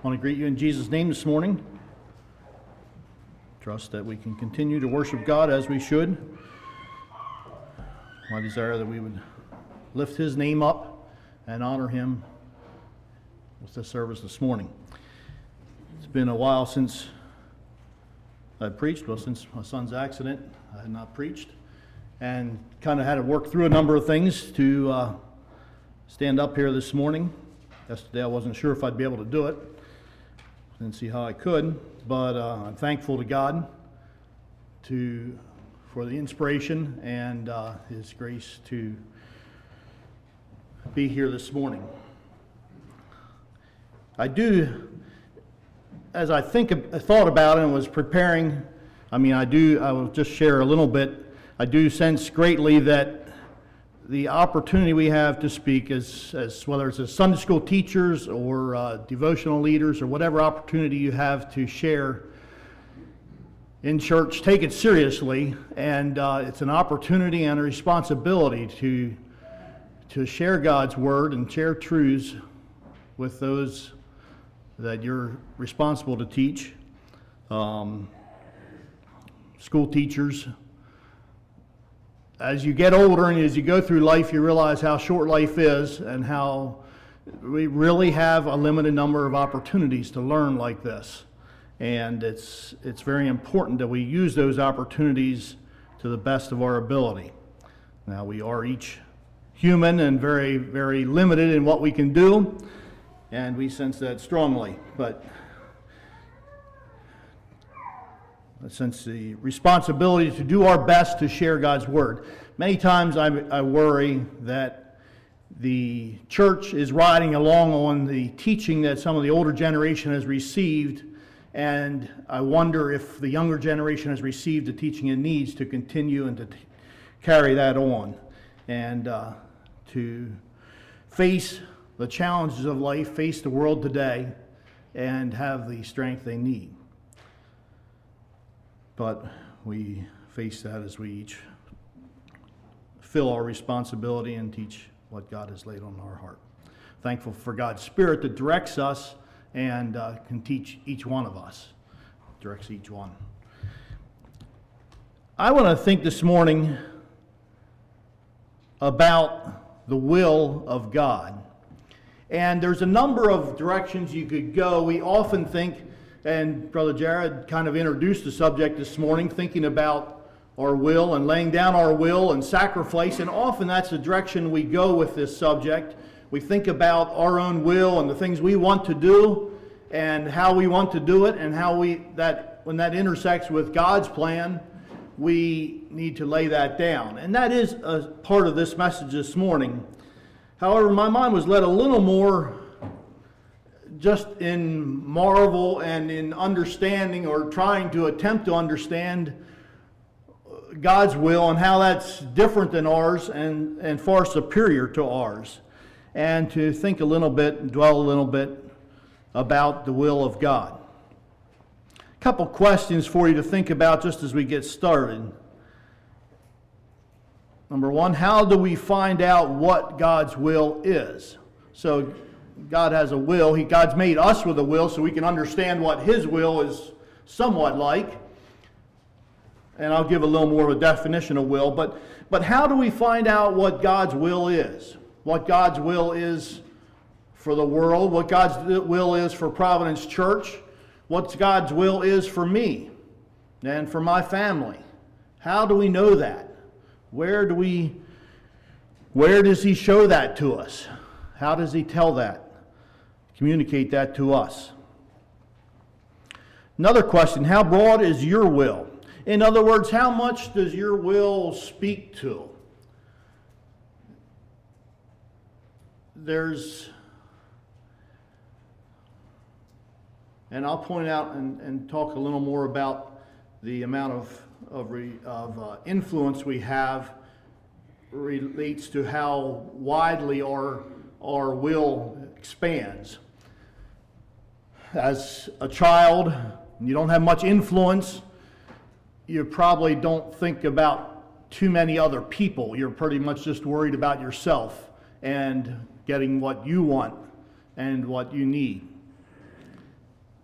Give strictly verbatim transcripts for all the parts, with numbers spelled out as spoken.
I want to greet you in Jesus' name this morning. Trust that we can continue to worship God as we should. My desire that we would lift His name up and honor Him with the service this morning. It's been a while since I preached. Well, since my son's accident, I had not preached, and kind of had to work through a number of things to uh, stand up here this morning. Yesterday I wasn't sure if I'd be able to do it. Didn't see how I could, but uh, I'm thankful to God to for the inspiration and uh, His grace to be here this morning. I do, as I think, I thought about it and was preparing, I mean, I do, I will just share a little bit. I do sense greatly that the opportunity we have to speak, as, as whether it's as Sunday school teachers or uh, devotional leaders or whatever opportunity you have to share in church, take it seriously. And uh, it's an opportunity and a responsibility to, to share God's Word and share truths with those that you're responsible to teach. Um, school teachers. As you get older and as you go through life, you realize how short life is and how we really have a limited number of opportunities to learn like this. And it's it's very important that we use those opportunities to the best of our ability. Now, we are each human and very, very limited in what we can do, and we sense that strongly. But I sense the responsibility to do our best to share God's Word. Many times I, I worry that the church is riding along on the teaching that some of the older generation has received, and I wonder if the younger generation has received the teaching it needs to continue and to t- carry that on and uh, to face the challenges of life, face the world today, and have the strength they need. But we face that as we each fill our responsibility and teach what God has laid on our heart. Thankful for God's Spirit that directs us and uh, can teach each one of us, directs each one. I want to think this morning about the will of God. And there's a number of directions you could go. We often think, and Brother Jared kind of introduced the subject this morning, thinking about our will and laying down our will and sacrifice, and often that's the direction we go with this subject. We think about our own will and the things we want to do and how we want to do it, and how we that when that intersects with God's plan, we need to lay that down. And that is a part of this message this morning. However, my mind was led a little more just in marvel and in understanding, or trying to attempt to understand God's will and how that's different than ours and, and far superior to ours. And to think a little bit and dwell a little bit about the will of God. A couple questions for you to think about just as we get started. Number one, how do we find out what God's will is? So God has a will. He, God's made us with a will so we can understand what His will is somewhat like. And I'll give a little more of a definition of will. But, but how do we find out what God's will is? What God's will is for the world, what God's will is for Providence Church, what God's will is for me and for my family. How do we know that? Where do we, where does He show that to us? How does He tell that? Communicate that to us? Another question, how broad is your will? In other words, how much does your will speak to? There's, and I'll point out and, and talk a little more about the amount of, of, re, of uh, influence we have relates to how widely our, our will expands. As a child, you don't have much influence. You probably don't think about too many other people. You're pretty much just worried about yourself and getting what you want and what you need.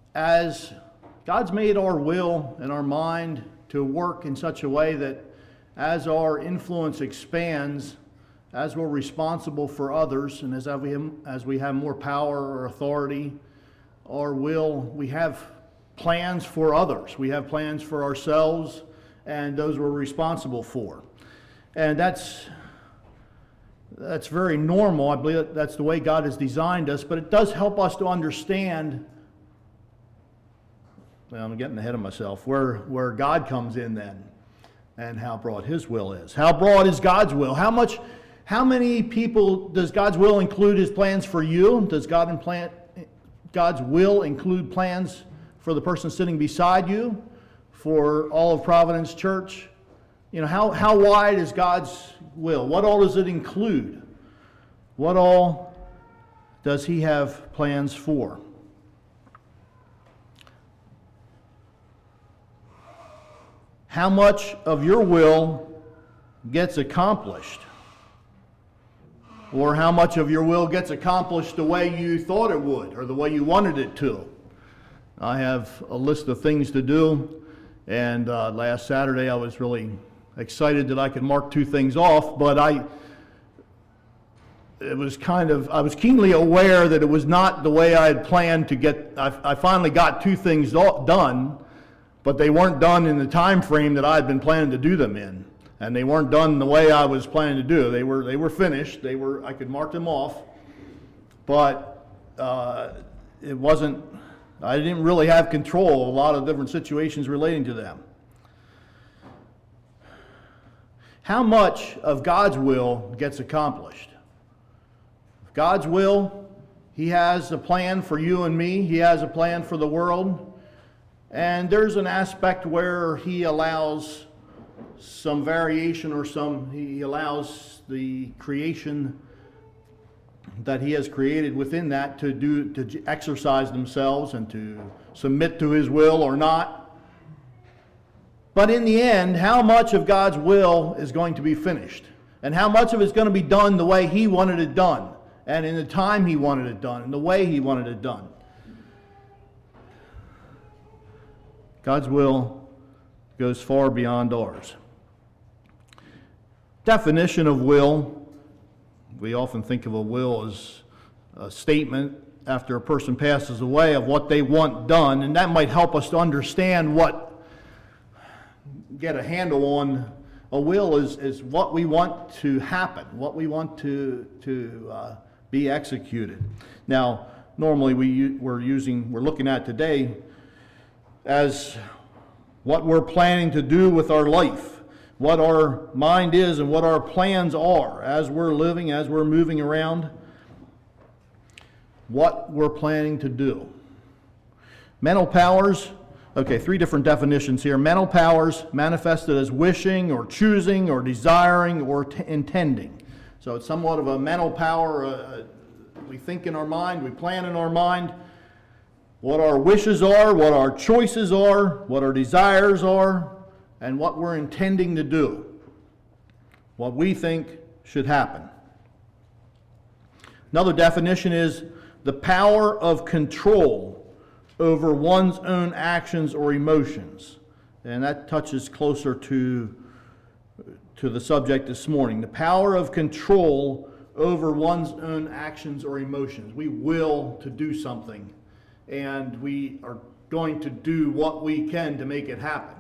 as God's made our will and our mind to work in such a way that as our influence expands, as we're responsible for others, and as we have, as we have more power or authority, our will, we have plans for others. We have plans for ourselves, and those we're responsible for. And that's that's very normal. I believe that that's the way God has designed us, but it does help us to understand, well, I'm getting ahead of myself, where, where God comes in then, and how broad His will is. How broad is God's will? How much, how many people does God's will include His plans for you? Does God implant, God's will include plans for the person sitting beside you, for all of Providence Church? You know, how, how wide is God's will? What all does it include? What all does He have plans for? How much of your will gets accomplished? Or how much of your will gets accomplished the way you thought it would, or the way you wanted it to? I have a list of things to do, and uh, last Saturday I was really excited that I could mark two things off, but I it was kind of, I was keenly aware that it was not the way I had planned to get. I, I finally got two things done, but they weren't done in the time frame that I had been planning to do them in, and they weren't done the way I was planning to do. They were they were finished. They were I could mark them off, but uh, it wasn't. I didn't really have control of a lot of different situations relating to them. How much of God's will gets accomplished? God's will, He has a plan for you and me. He has a plan for the world. And there's an aspect where He allows some variation, or some, He allows the creation that He has created within that to do, to exercise themselves and to submit to His will or not. But in the end, how much of God's will is going to be finished? And how much of it is going to be done the way He wanted it done, and in the time He wanted it done, and the way He wanted it done? God's will goes far beyond ours. Definition of will. We often think of a will as a statement after a person passes away of what they want done, and that might help us to understand what, get a handle on a will is, is what we want to happen, what we want to, to uh, be executed. Now, normally we, we're using, we're looking at today as what we're planning to do with our life, what our mind is and what our plans are as we're living, as we're moving around, what we're planning to do. Mental powers, okay, three different definitions here. Mental powers manifested as wishing or choosing or desiring or t- intending. So it's somewhat of a mental power. Uh, we think in our mind, we plan in our mind what our wishes are, what our choices are, what our desires are, and what we're intending to do, what we think should happen. Another definition is the power of control over one's own actions or emotions. And that touches closer to, to the subject this morning. The power of control over one's own actions or emotions. We will to do something, and we are going to do what we can to make it happen.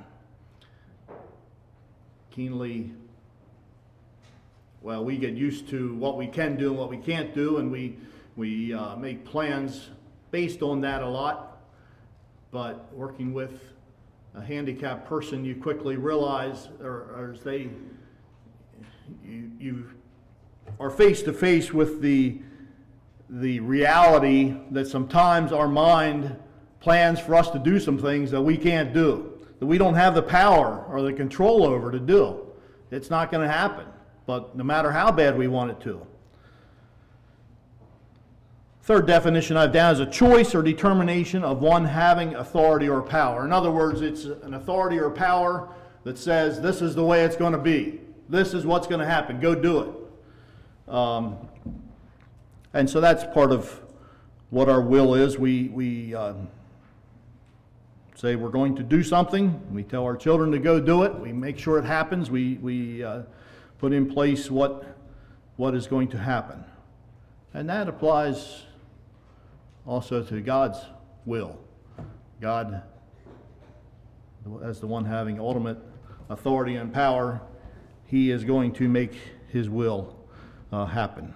Keenly, well, we get used to what we can do and what we can't do, and we, we uh, make plans based on that a lot. But working with a handicapped person, you quickly realize, or, or as they, you, you are face to face with the, the reality that sometimes our mind plans for us to do some things that we can't do, that we don't have the power or the control over to do. It's not going to happen, but no matter how bad we want it to. Third definition I've down is a choice or determination of one having authority or power. In other words, it's an authority or power that says this is the way it's going to be. This is what's going to happen. Go do it. Um, and so that's part of what our will is. We, we um, say we're going to do something. We tell our children to go do it. We make sure it happens. We, we uh, put in place what, what is going to happen. And that applies also to God's will. God, as the one having ultimate authority and power, He is going to make His will uh, happen.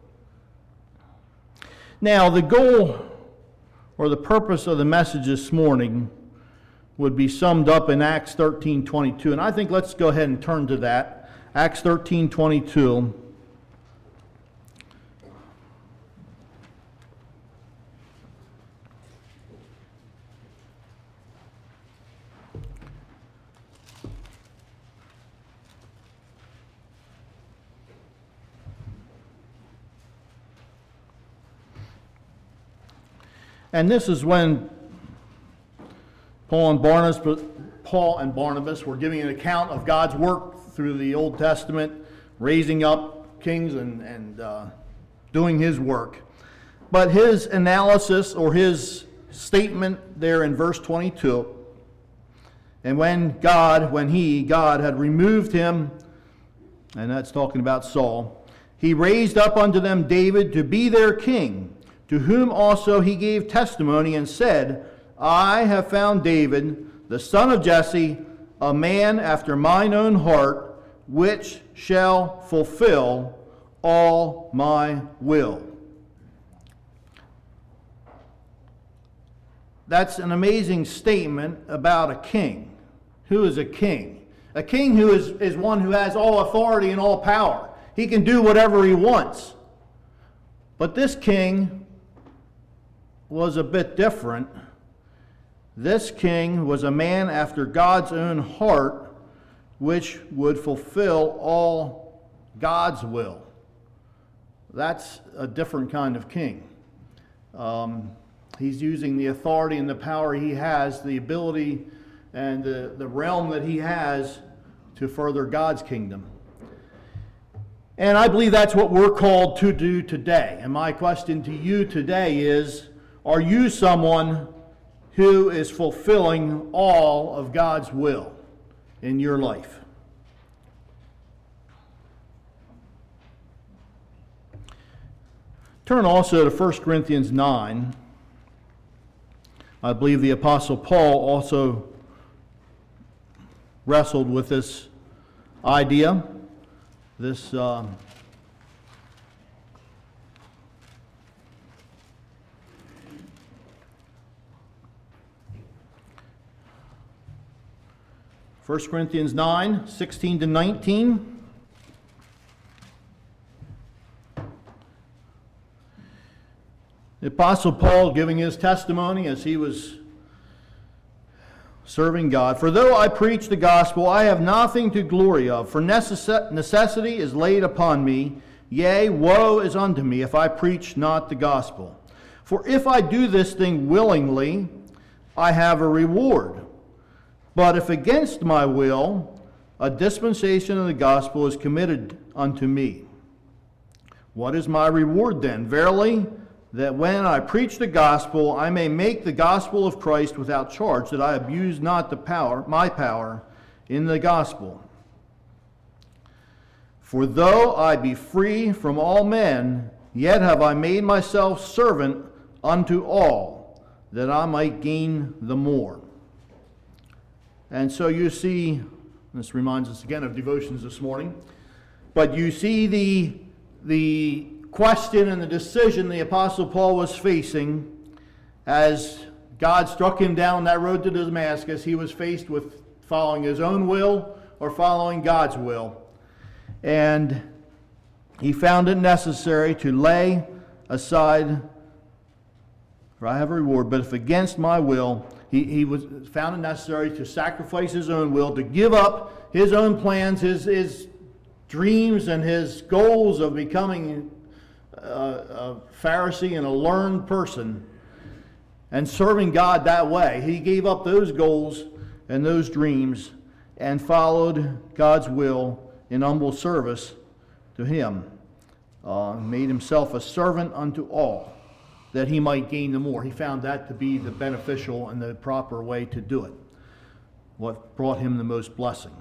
Now, the goal or the purpose of the message this morning would be summed up in Acts thirteen twenty-two. And I think let's go ahead and turn to that. Acts thirteen twenty-two. And this is when Paul and Barnabas, Paul and Barnabas were giving an account of God's work through the Old Testament, raising up kings and, and uh, doing His work. But his analysis or his statement there in verse twenty-two, and when God, when He, God, had removed him, and that's talking about Saul, He raised up unto them David to be their king, to whom also He gave testimony and said, I have found David, the son of Jesse, a man after mine own heart, which shall fulfill all my will. That's an amazing statement about a king. Who is a king? A king who is, is one who has all authority and all power. He can do whatever he wants. But this king was a bit different. This king was a man after God's own heart, which would fulfill all God's will. That's a different kind of king. Um, he's using the authority and the power he has, the ability and the, the realm that he has to further God's kingdom. And I believe that's what we're called to do today. And my question to you today is, are you someone who is fulfilling all of God's will in your life? Turn also to First Corinthians nine. I believe the Apostle Paul also wrestled with this idea, this uh, First Corinthians nine, sixteen to nineteen. The Apostle Paul giving his testimony as he was serving God. For though I preach the gospel, I have nothing to glory of, for necess- necessity is laid upon me. Yea, woe is unto me if I preach not the gospel. For if I do this thing willingly, I have a reward. But if against my will, a dispensation of the gospel is committed unto me. What is my reward then? Verily, that when I preach the gospel, I may make the gospel of Christ without charge, that I abuse not the power, my power in the gospel. For though I be free from all men, yet have I made myself servant unto all, that I might gain the more. And so you see, this reminds us again of devotions this morning, but you see the, the question and the decision the Apostle Paul was facing as God struck him down that road to Damascus. He was faced with following his own will or following God's will. And he found it necessary to lay aside, for I have a reward, but if against my will, he, he was found it necessary to sacrifice his own will, to give up his own plans, his, his dreams and his goals of becoming a, a Pharisee and a learned person and serving God that way. He gave up those goals and those dreams and followed God's will in humble service to Him. Uh, made himself a servant unto all. that he might gain the more. He found that to be the beneficial and the proper way to do it, what brought him the most blessing.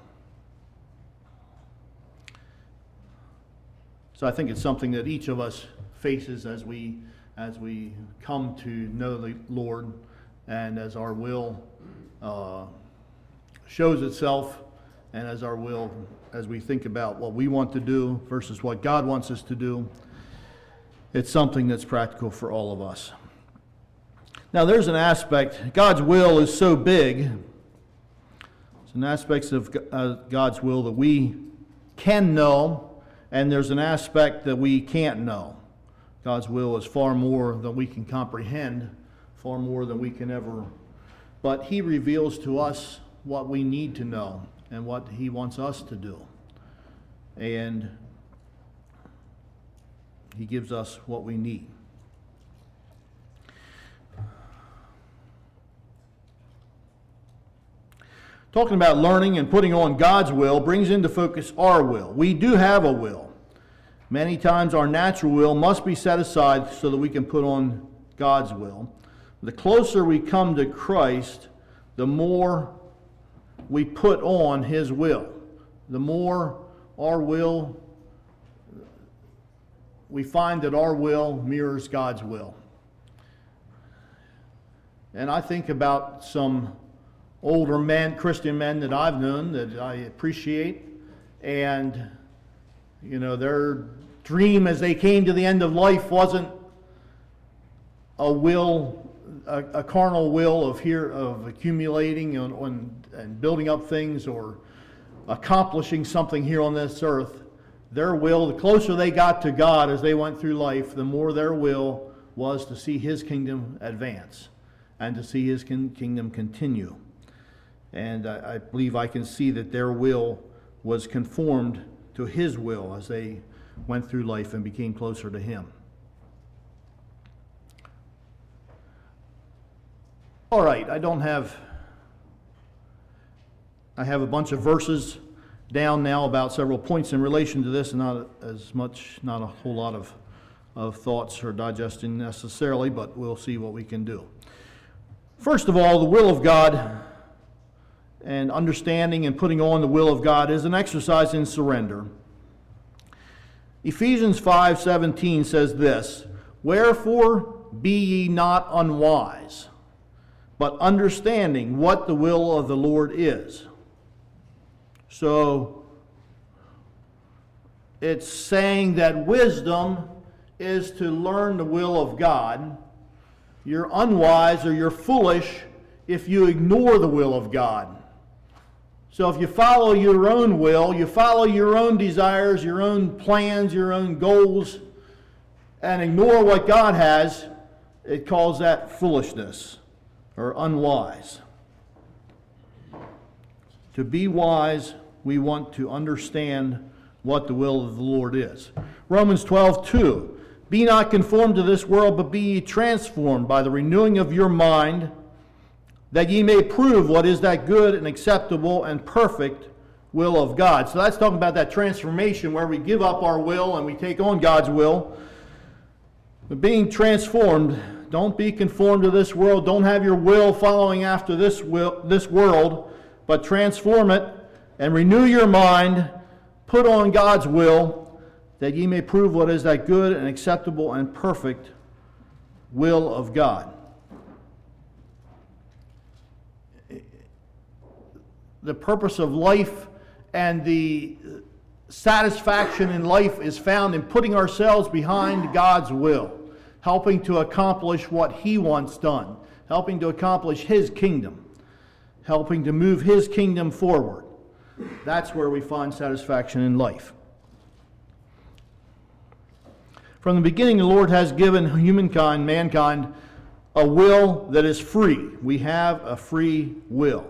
So I think it's something that each of us faces as we as we come to know the Lord, and as our will uh, shows itself, and as our will, as we think about what we want to do versus what God wants us to do. It's something that's practical for all of us. Now there's an aspect, God's will is so big, there's an aspect of uh, God's will that we can know, and there's an aspect that we can't know. God's will is far more than we can comprehend, far more than we can ever, but he reveals to us what we need to know and what he wants us to do. And he gives us what we need. Talking about learning and putting on God's will brings into focus our will. We do have a will. Many times our natural will must be set aside so that we can put on God's will. The closer we come to Christ, the more we put on his will. The more our will, we find that our will mirrors God's will. And I think about some older men, Christian men that I've known that I appreciate, and you know, their dream as they came to the end of life wasn't a will, a, a carnal will of here of accumulating and, and, and building up things or accomplishing something here on this earth. Their will, the closer they got to God as they went through life, the more their will was to see his kingdom advance and to see his kingdom continue. And I, I believe I can see that their will was conformed to his will as they went through life and became closer to him. All right, I don't have, I have a bunch of verses down now about several points in relation to this, and not as much, not a whole lot of, of thoughts or digesting necessarily, but we'll see what we can do. First of all, the will of God and understanding and putting on the will of God is an exercise in surrender. Ephesians five seventeen says this, "Wherefore be ye not unwise, but understanding what the will of the Lord is." So it's saying that wisdom is to learn the will of God. You're unwise or you're foolish if you ignore the will of God. So if you follow your own will, you follow your own desires, your own plans, your own goals, and ignore what God has, it calls that foolishness or unwise. To be wise, we want to understand what the will of the Lord is. Romans twelve two, "Be not conformed to this world, but be ye transformed by the renewing of your mind, that ye may prove what is that good and acceptable and perfect will of God." So that's talking about that transformation where we give up our will and we take on God's will. But being transformed, don't be conformed to this world. Don't have your will following after this will, this world, but transform it and renew your mind. Put on God's will, that ye may prove what is that good and acceptable and perfect will of God. The purpose of life and the satisfaction in life is found in putting ourselves behind God's will, helping to accomplish what he wants done, helping to accomplish his kingdom, helping to move his kingdom forward. That's where we find satisfaction in life. From the beginning, the Lord has given humankind, mankind, a will that is free. We have a free will.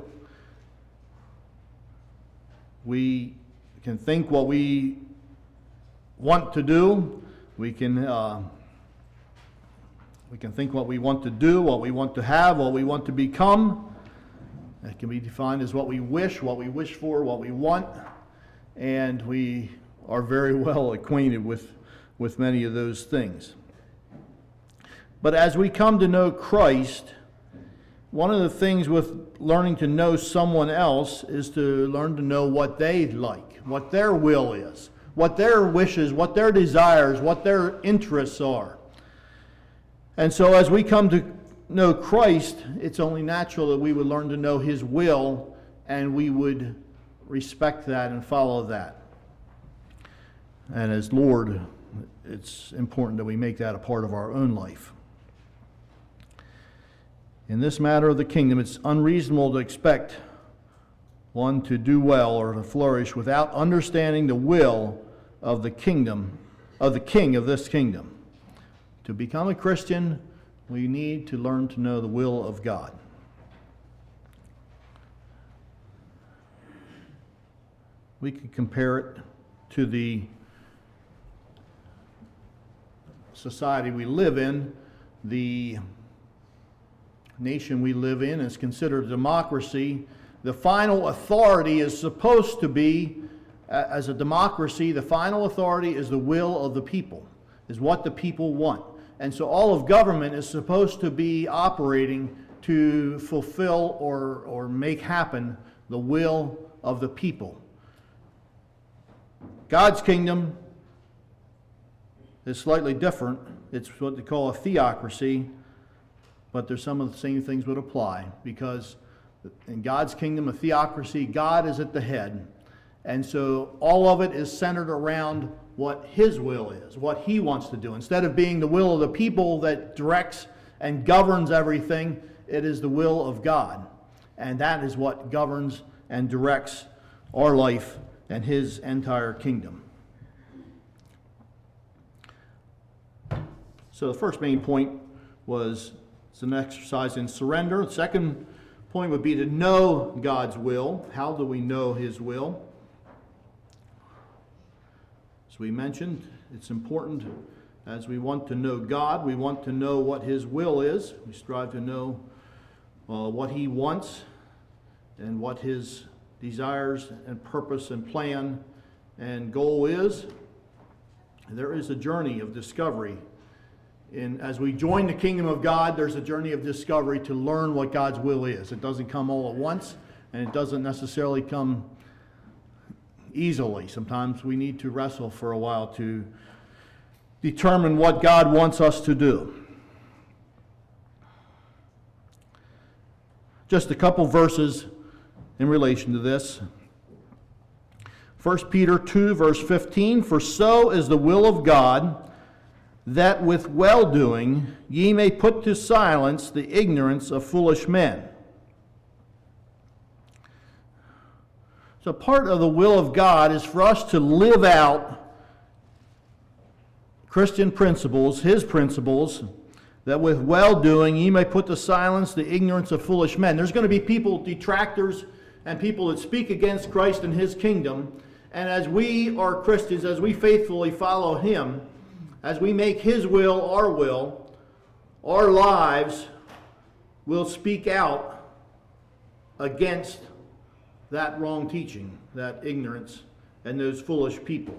We can think what we want to do. We can uh, we can think what we want to do, what we want to have, what we want to become. That can be defined as what we wish, what we wish for, what we want. And we are very well acquainted with, with many of those things. But as we come to know Christ, one of the things with learning to know someone else is to learn to know what they like, what their will is, what their wishes, what their desires, what their interests are. And so as we come to know Christ, it's only natural that we would learn to know His will, and we would respect that and follow that. And as Lord, it's important that we make that a part of our own life. In this matter of the kingdom, it's unreasonable to expect one to do well or to flourish without understanding the will of the kingdom, of the king of this kingdom. To become a Christian, we need to learn to know the will of God. We could compare it to the society we live in. The nation we live in is considered a democracy. The final authority is supposed to be, as a democracy, the final authority is the will of the people, is what the people want. And so all of government is supposed to be operating to fulfill or, or make happen the will of the people. God's kingdom is slightly different. It's what they call a theocracy, but there's some of the same things would apply, because in God's kingdom, a theocracy, God is at the head. And so all of it is centered around what His will is, what He wants to do. Instead of being the will of the people that directs and governs everything, it is the will of God. And that is what governs and directs our life and His entire kingdom. So the first main point was it's an exercise in surrender. The second point would be to know God's will. How do we know His will? As we mentioned, it's important as we want to know God, we want to know what His will is. We strive to know uh, what He wants and what His desires and purpose and plan and goal is. There is a journey of discovery. And as we join the kingdom of God, there's a journey of discovery to learn what God's will is. It doesn't come all at once, and it doesn't necessarily come easily. Sometimes we need to wrestle for a while to determine what God wants us to do. Just a couple verses in relation to this. First Peter two, verse fifteen, "For so is the will of God, that with well-doing ye may put to silence the ignorance of foolish men." So part of the will of God is for us to live out Christian principles, His principles, that with well-doing ye may put to silence the ignorance of foolish men. There's going to be people, detractors, and people that speak against Christ and His kingdom. And as we are Christians, as we faithfully follow Him, as we make His will our will, our lives will speak out against that wrong teaching, that ignorance, and those foolish people.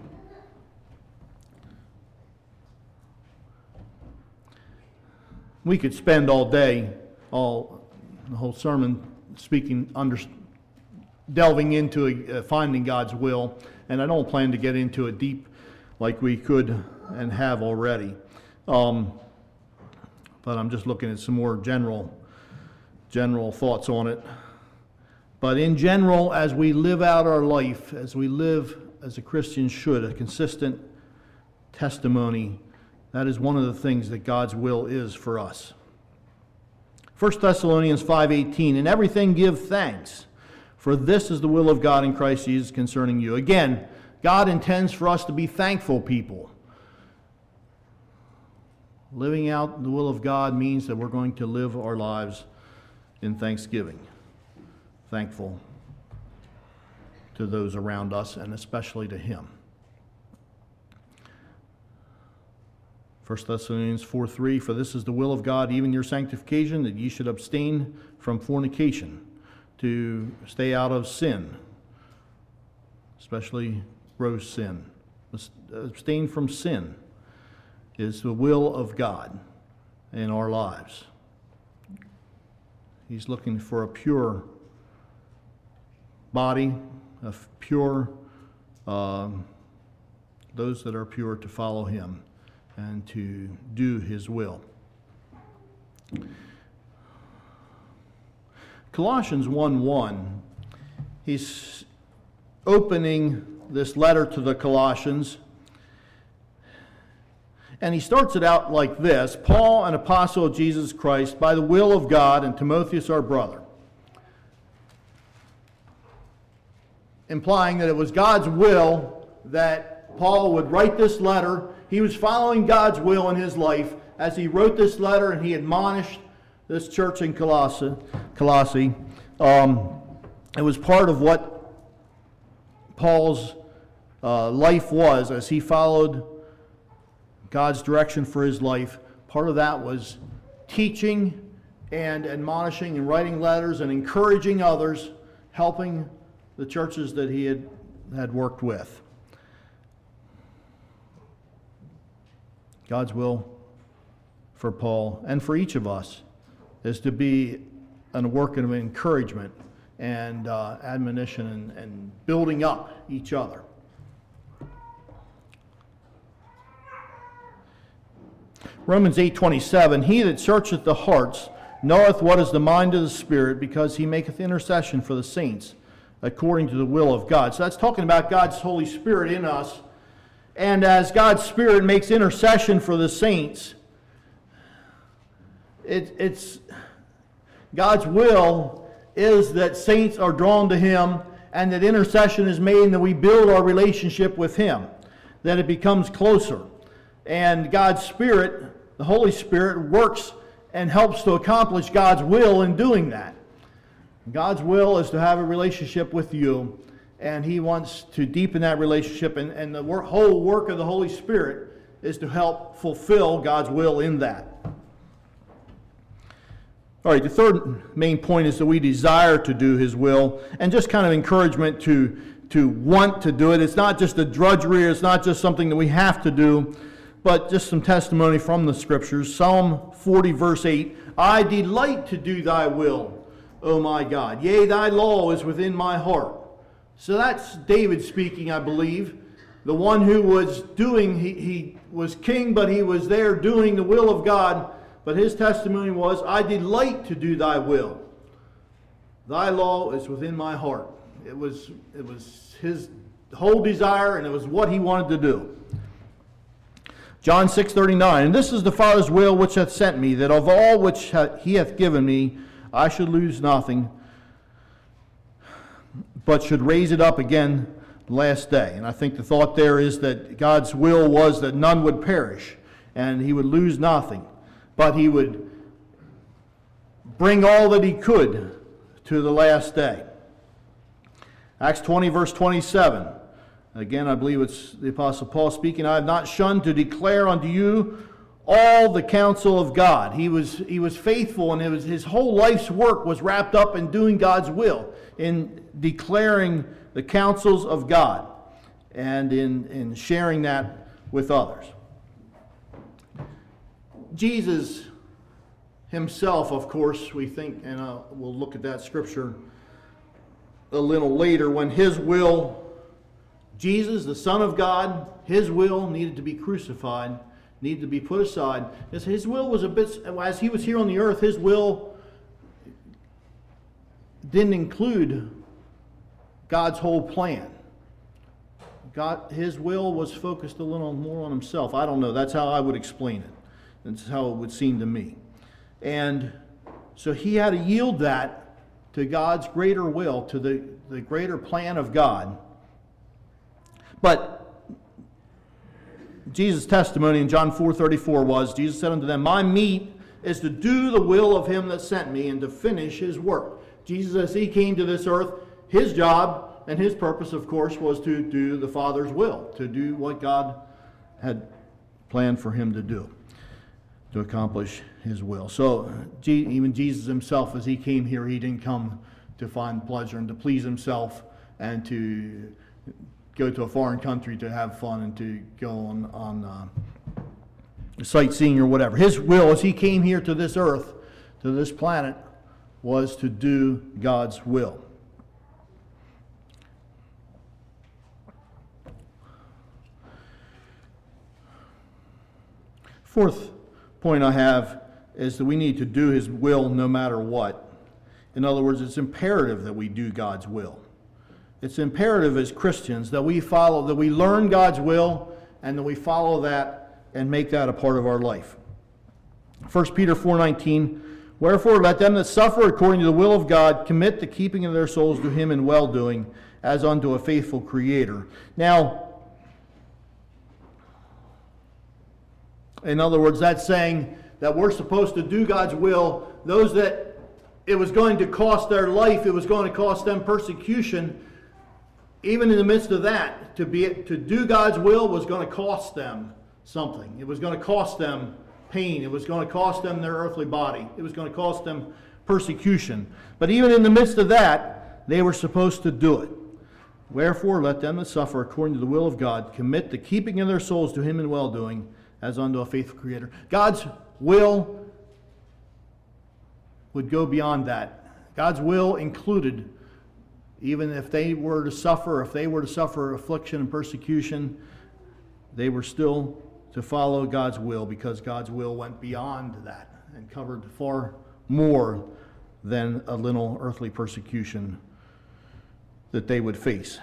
We could spend all day, all the whole sermon, speaking, under, delving into uh, finding God's will, and I don't plan to get into it deep like we could and have already. Um, but I'm just looking at some more general, general thoughts on it. But in general, as we live out our life, as we live as a Christian should, a consistent testimony, that is one of the things that God's will is for us. First Thessalonians five eighteen, "In everything give thanks, for this is the will of God in Christ Jesus concerning you." Again, God intends for us to be thankful people. Living out the will of God means that we're going to live our lives in thanksgiving. Thankful to those around us and especially to Him. First Thessalonians four three, "For this is the will of God, even your sanctification, that ye should abstain from fornication," to stay out of sin, especially gross sin. Abstain from sin is the will of God. in our lives. He's looking for a pure body, a pure, um, those that are pure to follow him and to do his will. Colossians one one, he's opening this letter to the Colossians, and he starts it out like this: Paul, an apostle of Jesus Christ, by the will of God, and Timotheus, our brother. Implying that it was God's will that Paul would write this letter. He was following God's will in his life as he wrote this letter, and he admonished this church in Colossae. Colossae. Um, it was part of what Paul's uh, life was as he followed God's direction for his life. Part of that was teaching and admonishing and writing letters and encouraging others, helping the churches that he had, had worked with. God's will for Paul and for each of us is to be a work of encouragement and uh, admonition and, and building up each other. Romans eight twenty-seven, he that searcheth the hearts knoweth what is the mind of the Spirit, because he maketh intercession for the saints according to the will of God. So that's talking about God's Holy Spirit in us. And as God's Spirit makes intercession for the saints, it, it's God's will is that saints are drawn to him, and that intercession is made, and that we build our relationship with him, that it becomes closer. And God's Spirit, the Holy Spirit, works and helps to accomplish God's will in doing that. God's will is to have a relationship with you, and he wants to deepen that relationship, and, and the work, whole work of the Holy Spirit is to help fulfill God's will in that. All right, the third main point is that we desire to do his will, and just kind of encouragement to, to want to do it. It's not just a drudgery, it's not just something that we have to do, but just some testimony from the Scriptures. Psalm forty, verse eight, I delight to do thy will, O my God. Yea, thy law is within my heart. So that's David speaking, I believe. The one who was doing, he, he was king, but he was there doing the will of God. But his testimony was, I delight to do thy will. Thy law is within my heart. It was, it was his whole desire, and it was what he wanted to do. John six thirty-nine, and this is the Father's will which hath sent me, that of all which he hath given me, I should lose nothing, but should raise it up again the last day. And I think the thought there is that God's will was that none would perish, and he would lose nothing, but he would bring all that he could to the last day. Acts twenty, verse twenty-seven. Again, I believe it's the Apostle Paul speaking. I have not shunned to declare unto you all the counsel of God. He was, he was faithful, and it was, his whole life's work was wrapped up in doing God's will, in declaring the counsels of God, and in, in sharing that with others. Jesus himself, of course, we think, and uh, we'll look at that scripture a little later, when his will, Jesus, the Son of God, his will needed to be crucified, needed to be put aside. His will was a bit, as he was here on the earth, his will didn't include God's whole plan. God, his will was focused a little more on himself. I don't know. That's how I would explain it. That's how it would seem to me. And so he had to yield that to God's greater will, to the, the greater plan of God. But Jesus' testimony in John four thirty-four was, Jesus said unto them, my meat is to do the will of him that sent me, and to finish his work. Jesus, as he came to this earth, his job and his purpose, of course, was to do the Father's will, to do what God had planned for him to do, to accomplish his will. So even Jesus himself, as he came here, he didn't come to find pleasure and to please himself and to go to a foreign country to have fun and to go on, on uh, sightseeing or whatever. His will, as he came here to this earth, to this planet, was to do God's will. Fourth point I have is that we need to do his will no matter what. In other words, it's imperative that we do God's will. It's imperative as Christians that we follow, that we learn God's will, and that we follow that and make that a part of our life. First Peter four nineteen, wherefore let them that suffer according to the will of God commit the keeping of their souls to him in well-doing, as unto a faithful Creator. Now, in other words, that's saying that we're supposed to do God's will. Those that it was going to cost their life, it was going to cost them persecution, even in the midst of that, to be to do God's will was going to cost them something. It was going to cost them pain. It was going to cost them their earthly body. It was going to cost them persecution. But even in the midst of that, they were supposed to do it. Wherefore, let them that suffer according to the will of God commit the keeping of their souls to him in well-doing, as unto a faithful Creator. God's will would go beyond that. God's will included, even if they were to suffer, if they were to suffer affliction and persecution, they were still to follow God's will, because God's will went beyond that and covered far more than a little earthly persecution that they would face.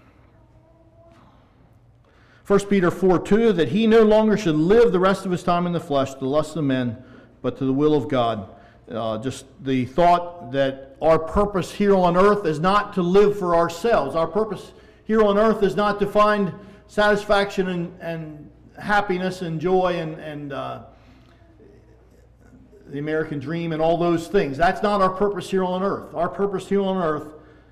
First Peter four two, that he no longer should live the rest of his time in the flesh to the lust of men, but to the will of God. Uh, just the thought that our purpose here on earth is not to live for ourselves. Our purpose here on earth is not to find satisfaction and, and happiness and joy and, and uh, the American dream and all those things. That's not our purpose here on earth. Our purpose here on earth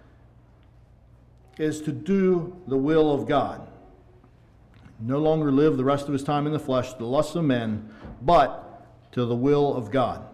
is to do the will of God. No longer live the rest of his time in the flesh to the lusts of men, but to the will of God.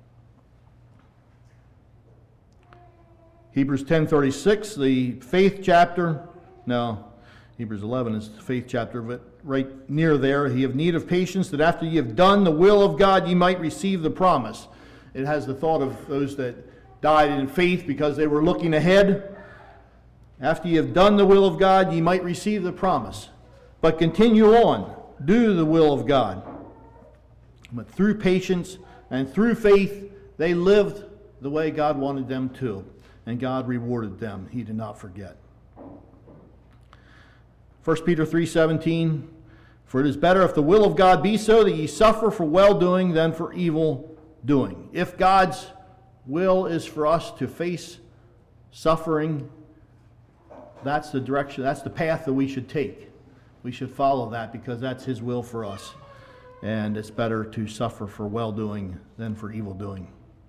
Hebrews ten thirty-six, the faith chapter. No, Hebrews eleven is the faith chapter, but right near there, ye have need of patience, that after ye have done the will of God, ye might receive the promise. It has the thought of those that died in faith because they were looking ahead. After ye have done the will of God, ye might receive the promise. But continue on, do the will of God. But through patience and through faith, they lived the way God wanted them to, and God rewarded them. He did not forget. First Peter three seventeen, for it is better if the will of God be so that ye suffer for well-doing than for evil doing. If God's will is for us to face suffering, that's the direction, that's the path that we should take. We should follow that, because that's his will for us. And it's better to suffer for well-doing than for evil-doing.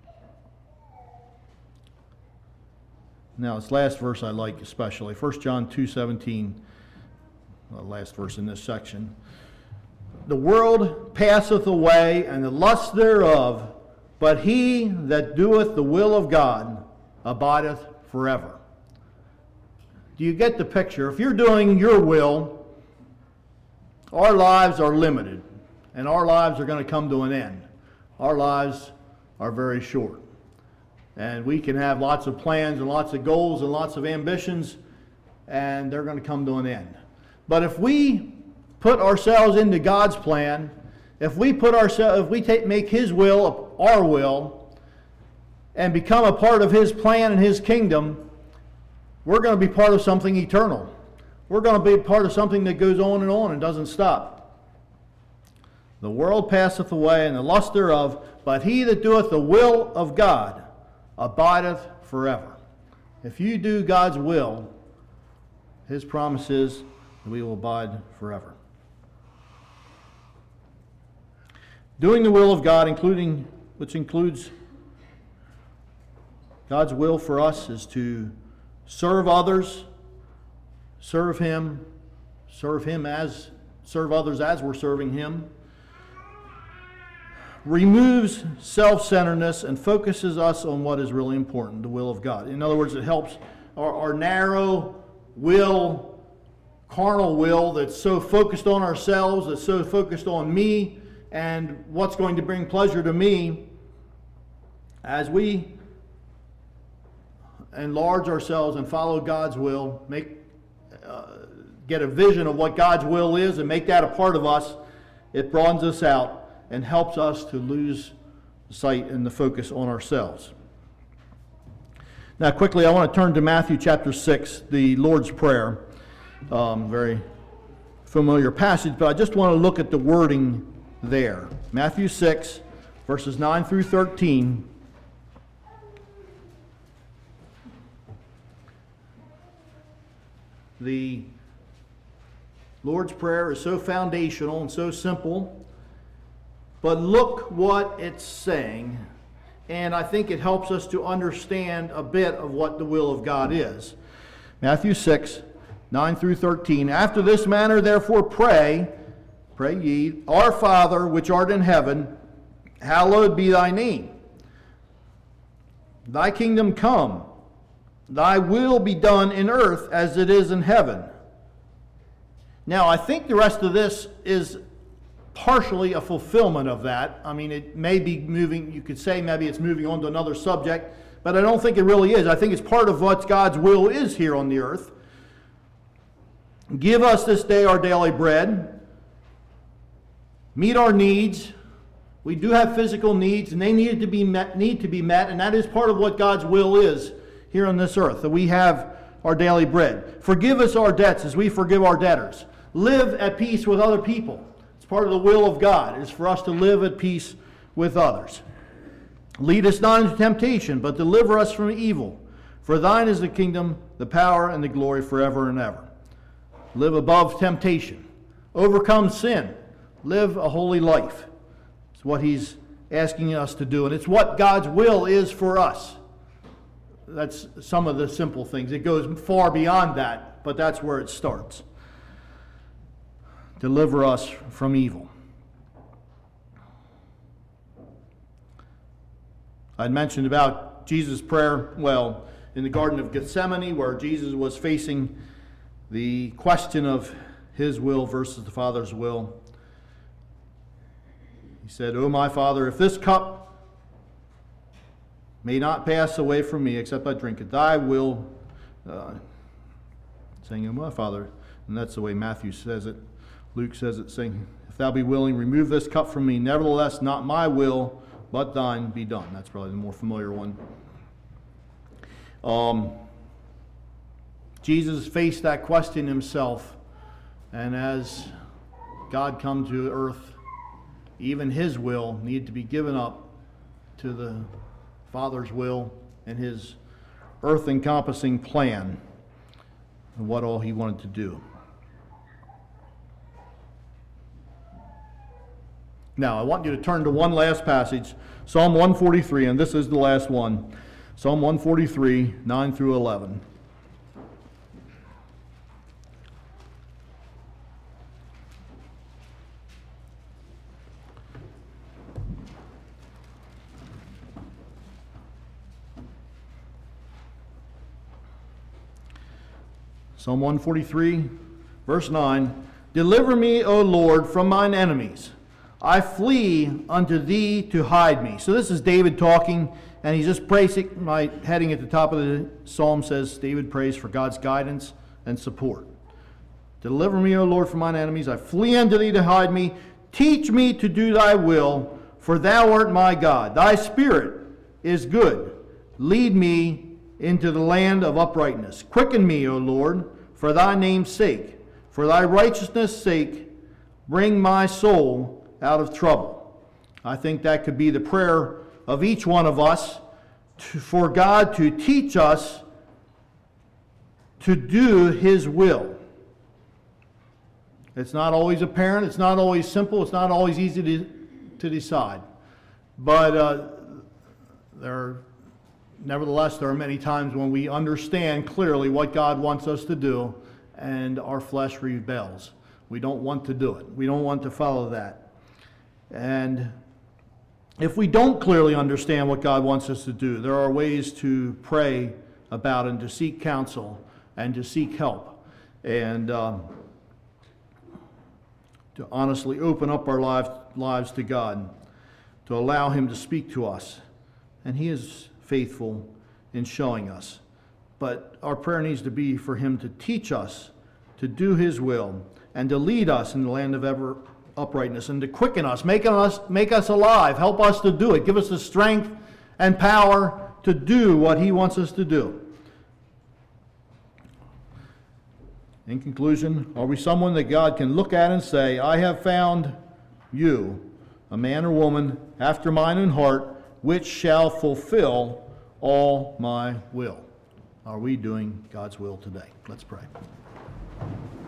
Now, this last verse I like especially, First John two seventeen, the last verse in this section. The world passeth away, and the lust thereof, but he that doeth the will of God abideth forever. Do you get the picture? If you're doing your will, our lives are limited, and our lives are going to come to an end. Our lives are very short. And we can have lots of plans and lots of goals and lots of ambitions, and they're going to come to an end. But if we put ourselves into God's plan, if we put ourselves, if we take, make his will our will, and become a part of his plan and his kingdom, we're going to be part of something eternal. We're going to be part of something that goes on and on and doesn't stop. The world passeth away, and the lust thereof, but he that doeth the will of God abideth forever. If you do God's will, his promise is that we will abide forever. Doing the will of God, including, which includes God's will for us, is to serve others, serve him, serve him as, serve others as we're serving him. Removes self-centeredness and focuses us on what is really important, the will of God. In other words, it helps our, our narrow will, carnal will that's so focused on ourselves, that's so focused on me and what's going to bring pleasure to me as we enlarge ourselves and follow God's will, make uh, get a vision of what God's will is and make that a part of us. It broadens us out and helps us to lose sight and the focus on ourselves. Now quickly, I want to turn to Matthew chapter six, the Lord's Prayer. Um, very familiar passage, but I just want to look at the wording there. Matthew six, verses nine through thirteen. The Lord's Prayer is so foundational and so simple, but look what it's saying, and I think it helps us to understand a bit of what the will of God is. Matthew six, nine through thirteen. After this manner, therefore, pray, pray ye, Our Father, which art in heaven, hallowed be thy name. Thy kingdom come. Thy will be done in earth as it is in heaven. Now, I think the rest of this is partially a fulfillment of that. I mean, it may be moving, you could say maybe it's moving on to another subject, but I don't think it really is. I think it's part of what God's will is here on the earth. Give us this day our daily bread. Meet our needs. We do have physical needs, and they need to be met, need to be met, and that is part of what God's will is here on this earth, that we have our daily bread. Forgive us our debts as we forgive our debtors. Live at peace with other people. It's part of the will of God. It is for us to live at peace with others. Lead us not into temptation, but deliver us from evil. For thine is the kingdom, the power, and the glory forever and ever. Live above temptation. Overcome sin. Live a holy life. It's what he's asking us to do, and it's what God's will is for us. That's some of the simple things. It goes far beyond that, but that's where it starts. Deliver us from evil. I mentioned about Jesus' prayer, well, in the Garden of Gethsemane, where Jesus was facing the question of his will versus the Father's will. He said, "O my Father, if this cup may not pass away from me except I drink it, thy will," uh, saying, "O my Father," and that's the way Matthew says it. Luke says it, saying, "If thou be willing, remove this cup from me. Nevertheless, not my will, but thine be done." That's probably the more familiar one. Um, Jesus faced that question himself, and as God come to earth, even his will needed to be given up to the Father's will and his earth-encompassing plan and what all he wanted to do. Now, I want you to turn to one last passage, Psalm one forty-three, and this is the last one. Psalm one forty-three, nine through eleven. Psalm one forty-three, verse nine. Deliver me, O Lord, from mine enemies. I flee unto thee to hide me. So this is David talking, and he's just praising. My heading at the top of the psalm says David prays for God's guidance and support. Deliver me, O Lord, from mine enemies. I flee unto thee to hide me. Teach me to do thy will, for thou art my God. Thy spirit is good. Lead me into the land of uprightness. Quicken me, O Lord, for thy name's sake. For thy righteousness' sake, bring my soul out of trouble. I think that could be the prayer of each one of us, to, for God to teach us to do his will. It's not always apparent, it's not always simple, it's not always easy to, to decide. But uh, there are Nevertheless, there are many times when we understand clearly what God wants us to do, and our flesh rebels. We don't want to do it. We don't want to follow that. And if we don't clearly understand what God wants us to do, there are ways to pray about and to seek counsel and to seek help and um, to honestly open up our lives, lives to God, to allow Him to speak to us. And He is faithful in showing us. But our prayer needs to be for Him to teach us to do His will and to lead us in the land of ever uprightness and to quicken us, make us, make us alive, help us to do it, give us the strength and power to do what He wants us to do. In conclusion, are we someone that God can look at and say, I have found you, a man or woman after mine own heart, which shall fulfill all my will? Are we doing God's will today? Let's pray.